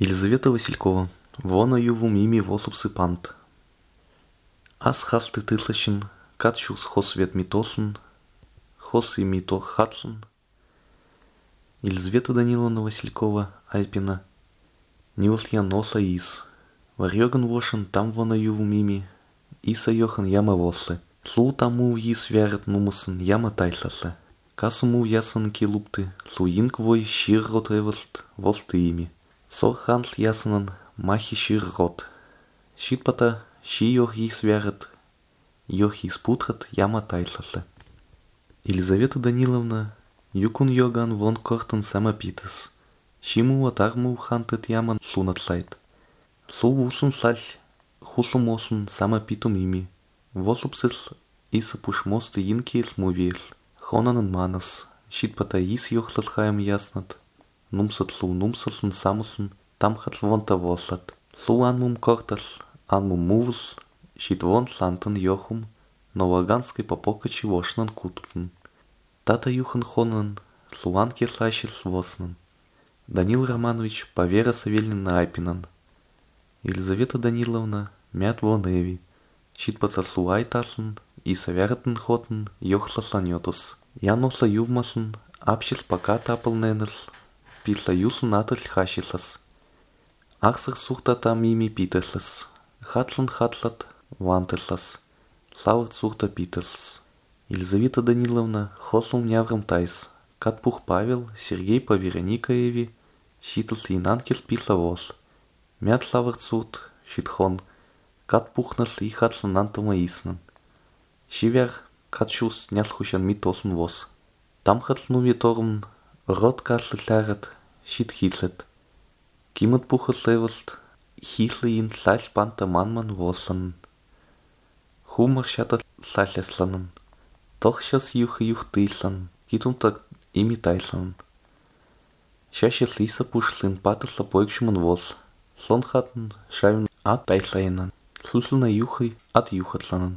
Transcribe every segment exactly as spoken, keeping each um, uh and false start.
Елизавета Василькова. Вона юву мими восупсы пант. Аз хасты тыслащин, катчус хос вет митосын, хос и мито хатсын. Елизавета Даниловна Василькова Альпина. Нилс я носа ис. Варьоган вошен там вона юву мими, иса йохан яма восле. Слу таму ис вярет нумасын яма тайсласле. Касуму ясан килупты, слу инквой шир рот ревелст волсты ими. Со ханс ясанан махи шир рот. Шитпата ши йох ис вярет, йох ис путрат яма тайсласле. Елизавета Даниловна юкун йоган вон кортен сама питес. Шиму атарму хантет яман слунат слайд. Слу вусын слаль, хусум осын сама питум ими. Восупсис иса пуш мосты инкиес мувиес. Хонанан манас, шитпата ис йохлат хаям яснат. Нумсат слу нумсасын самусын, тамхат вонта вослат. Слу анмум кортас, анмум мувус, шит вон сантан йохум, но ваганской попокачи вошнан кутупн. Тата юхан хонан, слуан кислащис воснан. Данил Романович Повера Савельевна Айпинан. Елизавета Даниловна мят вон эви, шитпата слуай тасын, и савяртен хотен йохласан йотус. Яноса ювмасын, апшис пока тапал ненес, писла юсын атал хашисас. Ахсах сухта мими питеслас, хатлан хатлат вантеслас, слават сухта питеслас. Елизавета Даниловна хослум няврам тайс, Катпух Павел, Сергей по Вероникаеви, щитас инанкис писла вос. Мят слават сухт, щитхон, Катпухнас и хатлан антома иснан. Шивер катшус нясхушан митосн вос. Там хатлну виторм рот каслы лярет, щит хитлет. Кимат пуха слеваст, хитлы ин слаль панта манман восан. Хумар шатат слалесланан. Тох щас юха юх тыслан, китум так ими тайслан. Щащас лиса пушлин патасла поекшуман вос. Слон хатн шавин ат тайслайнан. Слыслана юхай ат юхатланан.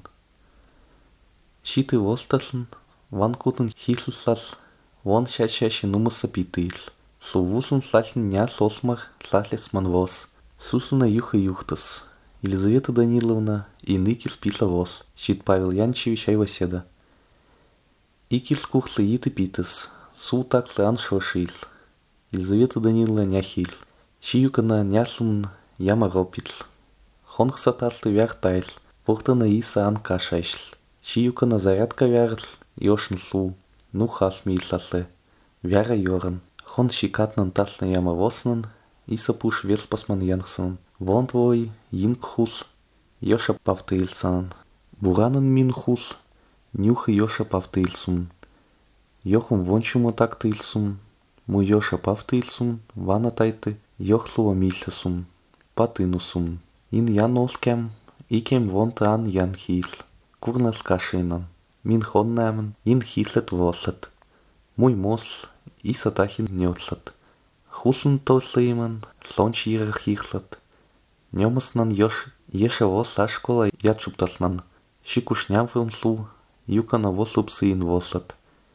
Щиты волстаслан, ван кутан хислсас, вон щащащи нумаса питыйл. Сувусан сласлин ня сосмар сласлесман вос. Суслана юха юхтас. Елизавета Даниловна и ныкис писла вос. Щит Павел Янчевич Айваседа. Икис кухлы иты питас. Су такслы аншвашил. Елизавета Даниловна няхил. Щиюкана няслун яма ропил. Хонхсатаслы вях тайл. Пухтана иса ан кашайшл. Щиюкана зарядка вярл. Йошн слу. Ну хасми исласлы. Вяра йоран. Хон щикатнан таслы яма воснан. Иса пуш верспасман янхсан. Вон твой инкхус. Йоша павтыйлсанан. Буранан минхус. Нюха Йоша павтыйлсун. Йохум вончума тактыйлсун. Му Йоша павтыйлсун. Вана тайты. Йохлуа мильсасун. Патынусун. Ин яноскем. Икем вонта ан ян хисл. Курнас кашинан. Мин хоннамен. Ин хислет вослет. Муй мосл. Иса тахин нёцлет. Хусын тослейман. Слончира хихлет. Нёмаснан Йош. Еша вос ашкола ячуптаснан. Шикушням филмслу. Юкана вослупсы ин вослет.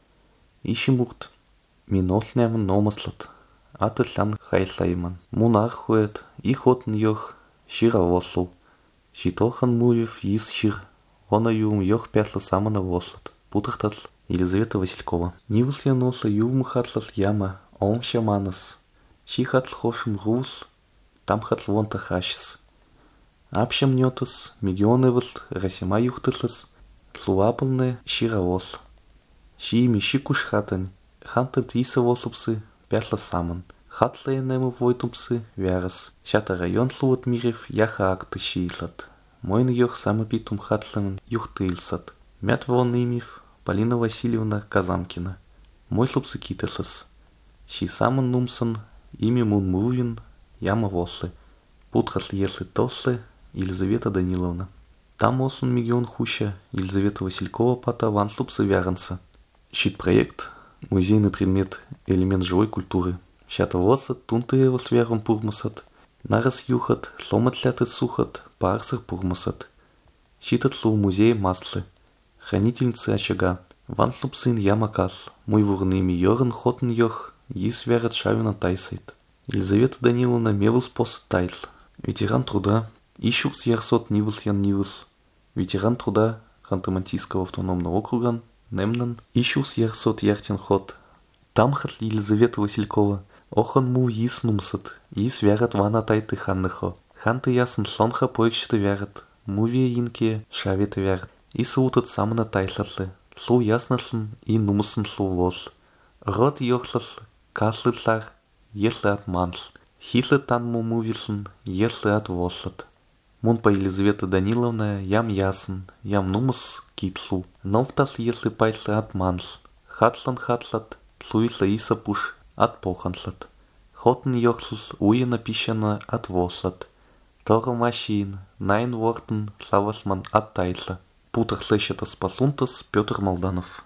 Ишимукт. Миносням номаслет. Атыслян хайслайман. Мунархует. Ихотн йох. Шира вослу. Шитохан мувев ис шир. Вона юм йох пясла самана вослет. Путахтатл. Елизавета Василькова. Нивусля носа юм хатлас яма. Ом шаманас. Ши хатл хошим рус. Там хатл вонта хашис. Апшам нётас. Мегионевал. Расима юхтаслас. Слуапалне шира вос. Ши ми шикуш хатань. Хантат иса вослупсы. Пясла саман. Хатла енему войтумсы. Вярас. Шата район слуат мирев. Яха акты шиислат. Мойн йох самопитум хатланан юхтыйлсат. Мят вон имив. Полина Васильевна Казамкина. Мой слупсы китеслас. Ши саман нумсан. Ими мун мувин. Яма вослы. Путхасли если тослы. Елизавета Даниловна. Там оsun мегион хуща. Елизавета Василькова пата ван слупсы вяранса. Щит проект. Музейный предмет. Элемент живой культуры. Щата восат. Тунты его с вяром пурмасат. Нараз юхат. Сломат лятет сухат. Парсах пурмасат. Щитат слу музей маслы. Хранительницы очага. Ван слупсын яма кас. Мой вурными йорен хотн йох. Ис вярат шавина тайсайт. Елизавета Даниловна мевус посад тайтл. Ветеран труда. Ищукс ярсот нивус ян нивус. Ветеран труда Ханты-Мансийского автономного округа. Немнан. Ищукс ярсот яртин ход. Тамхат Елизавета Василькова. Охан му йис нумсат. Йис вярат вана тайты ханныхо. Ханты ясын слонха поекшты вярат. Мувия инке шаветы вярат. И саутат самына тайслатлы. Слу яснатлын и нумсын слу вос. Рот йохлал каслытлар. Если от мансл. Хилы тан му мувислын. Если от вослат. Мунпа Елизавета Даниловна ям ясын. Ям нумыс китлу. Новтас если пайслы от мансл. Хатлан хатлат. Слуисла иса пуш. От поханслат. Хотн йохлал уена пищана от вослат. Тора машин, найн вортен, славасман от тайсла. Путах слышата спасунтас Петр Молданов.